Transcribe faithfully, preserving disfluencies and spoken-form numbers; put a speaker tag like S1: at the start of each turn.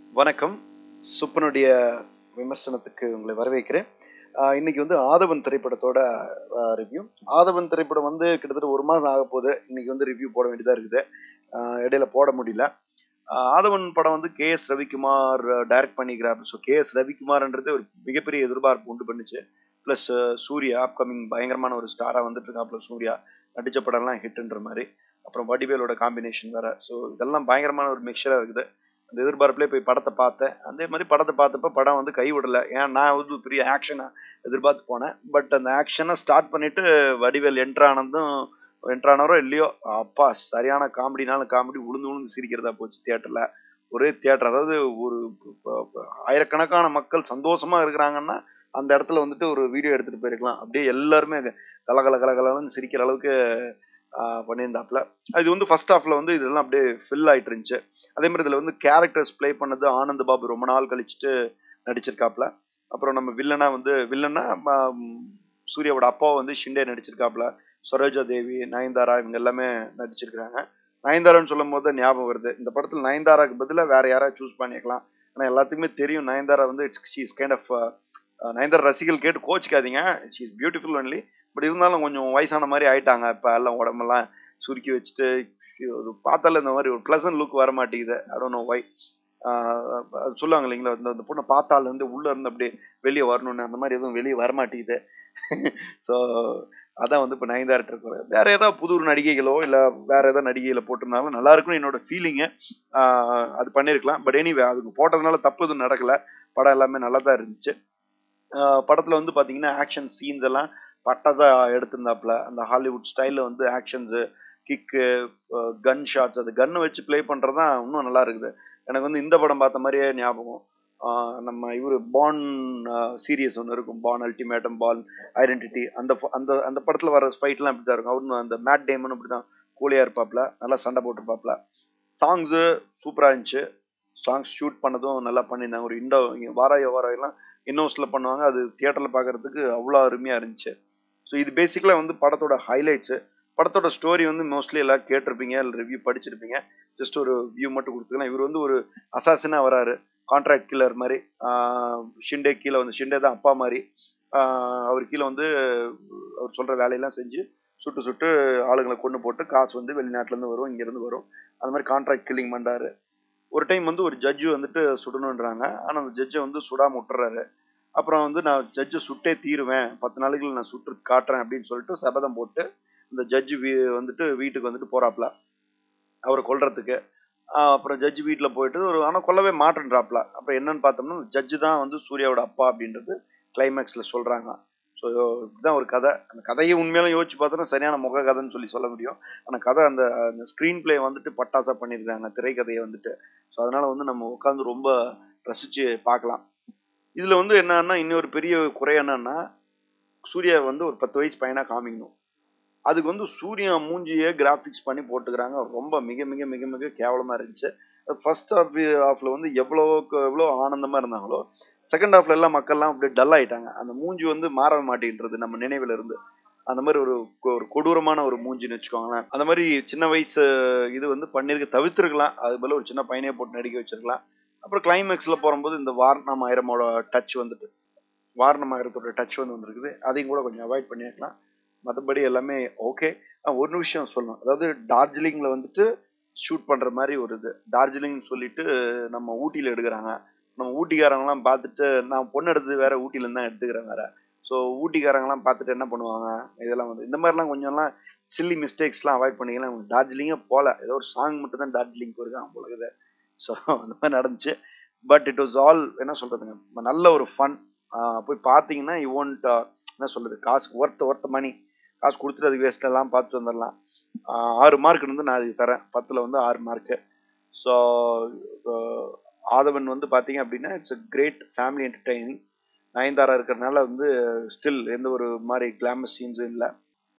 S1: வணக்கம். சுப்பனுடைய விமர்சனத்துக்கு உங்களை வரவேற்கிறேன். அ இன்னைக்கு வந்து ஆதவன் திரைப்படத்தோட அ ரிவ்யூ. ஆதவன் திரைப்படம் வந்து கிட்டத்தட்ட ஒரு மாசம் ஆகப்போது. இன்னைக்கு வந்து ரிவ்யூ போட வேண்டியதா இருக்குது. அ இடையில போட முடியல. அ ஆதவன் படம் வந்து கே.எஸ். ரவிக்குமார் டைரக்ட் பண்ணியிருக்கிறார். So K S. ரவிக்குமார்ன்றது ஒரு மிகப்பெரிய எதிர்பார்ப்பு உண்டு பண்ணுச்சு. பிளஸ் சூர்யா அப்கமிங் பயங்கரமான ஒரு ஸ்டாரா வந்துட்டு இருக்காப்ல சூர்யா. நடிச்ச படம்லாம் ஹிட்ன்ற மாரி. அப்புறம் வடிவேலோட காம்பினேஷன் வேற. ஸோ இதெல்லாம் பயங்கரமான ஒரு மிக்ஸ்சரா இருக்குது. அந்த எதிர்பார்ப்புலயே போய் படத்த பார்த்தேன். அதே மாரி படத்த பார்த்தப்ப படம் வந்து கைவிடல. ஏன்னா நான் வந்து பெரிய ஆக்ஷன எதிர்பார்த்து போனேன். பட் அந்த ஆக்ஷன ஸ்டார்ட் பண்ணிட்டு வடிவேல் என்டர் ஆனதும் என்டர் ஆனாரோ இல்லையோ, அப்பா சரியான காமெடினாலும் காமெடி உழுந்து உழுந்து சிரிக்கிறதா போச்சு தியேட்டர்ல. ஒரே தியேட்டர் அதாவது ஒரு ப ப ஆயிரக்கணக்கான மக்கள் சந்தோஷமா இருக்கிறாங்கன்னா, அந்த இடத்துல வந்துட்டு ஒரு வீடியோ எடுத்துட்டு போயிருக்கலாம். அப்படியே எல்லாருமே கலகல கலகலன்னு சிரிக்கிற அளவுக்கு அ பண்ணியிருந்தாப்ல. இது வந்து ஃபர்ஸ்ட் ஹாஃப்ல வந்து இதெல்லாம் அப்படியே ஃபில் ஆயிட்டு இருந்துச்சு. அதே மாதிரி இதுல வந்து கேரக்டர்ஸ் ப்ளே பண்ணது ஆனந்த் பாபு ரொம்ப நாள் கழிச்சுட்டு நடிச்சிருக்காப்ல. அப்புறம் நம்ம வில்லனா வந்து வில்லனா ம சூர்யாவோட அப்பாவ வந்து ஷிண்டே நடிச்சிருக்காப்ல. சரோஜா தேவி, நயன்தாரா இவங்க எல்லாமே நடிச்சிருக்காங்க. நயன்தாரான்னு சொல்லும்போது தான் ஞாபகம் வருது. இந்த படத்துல நயன்தாராக்கு பதிலா வேற யாராவது சூஸ் பண்ணியிருக்கலாம். ஆனா எல்லாத்துக்குமே தெரியும் நயன்தாரா வந்து she is kind of Nayanthara ரசிகர்கள் கேட்டு கோச்சுக்காதீங்க. She is beautiful only. But இருந்தாலும் கொஞ்சம் வயசான மாரி ஆயிட்டாங்க. இப்ப எல்லாம் உடம்பெல்லாம் சுருக்கி வச்சுட்டு அது பார்த்தாலே இந்த மாரி ஒரு பிளசன்ட் லுக் வர மாட்டேங்குது. I don't know why. ஆ அது சொல்லுவாங்க இல்லைங்களா, இந்த இந்த பொண்ண பார்த்தால வந்து உள்ள இருந்து அப்படியே வெளிய வரணும்னு அந்த மாரி எதுவும் வெளிய வர மாட்டேங்குது. ஸோ அதான் வந்து இப்ப நயன்தாராட்ட இருக்கிறது. வேற ஏதாவது புது நடிகைகளோ, இல்ல வேற ஏதாவது நடிகைகள போட்டிருந்தாலும் நல்லா இருக்கும்னு என்னோட ஃபீலிங்கு. ஆ அது பண்ணியிருக்கலாம். பட் எனிவே அதுக்கு போட்டதுனால தப்பு எதுவும் நடக்கல. படம் எல்லாமே நல்லா தான் இருந்துச்சு. ஆ படத்துல வந்து பார்த்தீங்கன்னா, ஆக்ஷன் சீன்ஸ் எல்லாம் பட்டாசா எடுத்திருந்தாப்ல. அந்த ஹாலிவுட் ஸ்டைல்ல வந்து actions, kick, a gun shots அது கன்ன வச்சு ப்ளே பண்றது தான் இன்னும் நல்லா இருக்குது. எனக்கு வந்து இந்த படம் பார்த்த மாரியே ஞாபகம். ஆ நம்ம இவரு பான் அ சீரிஸ் ஒண்ணு இருக்கும். பான் அல்டிமேட்டம், பான் ஐடென்டிட்டி அந்த ப அந்த அந்த படத்துல வர ஃபைட்லாம் இப்படித்தான் இருக்கும். அவரும் அந்த மேட் டேமனும் இப்படிதான் கூலியா இருப்பாப்ல. நல்லா சண்டை போட்டுருப்பாப்ல. சாங்ஸு சூப்பரா இருந்துச்சு. சாங்ஸ் ஷூட் பண்ணதும் நல்லா பண்ணியிருந்தாங்க. ஒரு இண்டோ வாராயோ வாராயோலாம் இன்னோஸ்ல பண்ணுவாங்க. அது தியேட்டர்ல பார்க்கறதுக்கு அவ்வளோ அருமையா இருந்துச்சு. ஸோ இது பேசிக்கலா வந்து படத்தோட ஹைலைட்ஸு. படத்தோட ஸ்டோரி வந்து மோஸ்ட்லி எல்லாரும் கேட்டிருப்பீங்க, இல்ல ரிவ்யூ படிச்சிருப்பீங்க. ஜஸ்ட் ஒரு வியூ மட்டும் குடுத்துக்கலாம். இவரு வந்து ஒரு அசாசினா வராரு. கான்ட்ராக்ட் கில்லர் மாரி. ஆ ஷிண்டே கீழ வந்து ஷிண்டே தான் அப்பா மாரி. ஆ அவரு கீழ வந்து அவர் சொல்ற வேலையெல்லாம் செஞ்சு, சுட்டு சுட்டு ஆளுங்கள கொன்னு போட்டு காசு வந்து வெளிநாட்டுலருந்து வரும், இங்கருந்து வரும். அந்த மாரி கான்ட்ராக்ட் கில்லிங் பண்றாரு. ஒரு டைம் வந்து ஒரு ஜட்ஜ் வந்துட்டு சுடணுன்றாங்க. ஆனா அந்த ஜட்ஜ வந்து சுடாம உட்டுர்றாரு. அப்புறம் வந்து நான் ஜட்ஜ சுட்டே தீருவேன். பத்து நாளைக்குள்ள நான் சுட்டு காட்டுறேன் அப்படின்னு சொல்லிட்டு சபதம் போட்டு, இந்த ஜட்ஜ் வீ வந்துட்டு வீட்டுக்கு வந்துட்டு போறாப்ல. அவர கொல்றதுக்கு. அ அப்புறம் ஜட்ஜ் வீட்ல போயிட்டு ஒரு ஆனா கொல்லவே மாட்டேன்றாப்ல. அப்புறம் என்னன்னு பார்த்தோம்னா, ஜட்ஜ் தான் வந்து சூர்யாவோட அப்பா அப்படின்றது கிளைமாக்ஸ்ல சொல்றாங்க. ஸோ இதுதான் ஒரு கதை. அந்த கதைய உண்மையாலும் யோசிச்சு பார்த்தோம்னா, சரியான முக கதைன்னு சொல்லி சொல்ல முடியும். ஆனா கதை அந்த அந்த ஸ்க்ரீன் பிளே வந்துட்டு பட்டாசா பண்ணியிருக்காங்க. திரைக்கதைய வந்துட்டு. ஸோ அதனால வந்து நம்ம உட்கார்ந்து ரொம்ப ரசிச்சு பார்க்கலாம். இதுல வந்து என்னன்னா, இன்னொரு பெரிய குறை என்னன்னா, சூர்யா வந்து ஒரு பத்து வயசு பையனா காமிக்கணும். அதுக்கு வந்து சூர்யா மூஞ்சியே கிராபிக்ஸ் பண்ணி போட்டுக்கிறாங்க. ரொம்ப மிக, மிக, மிக, மிக கேவலமா இருந்துச்சு. ஃபர்ஸ்ட் ஹாஃப் ஹாஃப்ல வந்து எவ்வளவுக்கு எவ்வளோ ஆனந்தமா இருந்தாங்களோ, செகண்ட் ஹாஃப்ல எல்லாம் மக்கள்லாம் அப்படியே டல் ஆயிட்டாங்க. அந்த மூஞ்சி வந்து மாற மாட்டேன்றது நம்ம நினைவுல இருந்து. அந்த மாரி ஒரு ஒரு கொடூரமான ஒரு மூஞ்சின்னு வச்சுக்கோங்களேன். அந்த மாரி சின்ன வயசு இது வந்து பண்ணியிருக்க தவிர்த்திருக்கலாம். அதுக்கு பதிலா ஒரு சின்ன பையனையே போட்டு நடிக்க வச்சிருக்கலாம். அப்புறம் கிளைமாக்ஸ்ல போறம்போது இந்த வாரணம் ஆயிரமோட டச் வந்துட்டு வாரணம் ஆயிரத்தோட டச் வந்து வந்திருக்குது. அதையும் கூட கொஞ்சம் அவாய்ட் பண்ணியிருக்கலாம். மத்தபடி எல்லாமே ஓகே. அ ஒரு விஷயம் சொல்லணும். அதாவது டார்ஜிலிங்ல வந்துட்டு ஷூட் பண்ற மாரி ஒரு இது. டார்ஜிலிங்ன்னு சொல்லிட்டு நம்ம ஊட்டில எடுக்குறாங்க. நம்ம ஊட்டிக்காரங்கலாம் பார்த்துட்டு நான் பொண்ணு எடுத்தது வேற ஊட்டில இருந்து தான் எடுத்துக்கிறேன் வேற. ஸோ ஊட்டிக்காரங்கலாம் பார்த்துட்டு என்ன பண்ணுவாங்க? இதெல்லாம் வந்து இந்த மாரிலாம் கொஞ்சம்லாம் சில்லி மிஸ்டேக்ஸ்லாம் அவாய்ட் பண்ணிக்கலாம். டார்ஜிலிங்கே போல. ஏதோ ஒரு சாங் மட்டும் தான் டார்ஜிலிங் போயிருக்கான் போல இருக்குது. ஸோ அந்த மாரி நடந்துச்சு. பட் இட் வாஸ் ஆல் என்ன சொல்றதுங்க, நல்ல ஒரு ஃபன். ஆ போய் பார்த்தீங்கன்னா, யூ ஒன்ட் என்ன சொல்றது, காசுக்கு ஒர்த் ஒர்த் மனி. காசு குடுத்துட்டு அதுக்கு வேஸ்ட் எல்லாம் பார்த்துட்டு வந்துரலாம். ஆ ஆறு மார்க் வந்து நான் அதுக்கு தரேன். பத்துல வந்து ஆறு மார்க்கு. ஸோ அ ஆதவன் வந்து பார்த்தீங்க அப்படின்னா, it's a great family entertaining. Nayanthara இருக்கிறனால வந்து ஸ்டில் எந்த ஒரு மாரி கிளாமரஸ் சீன்ஸும் இல்ல.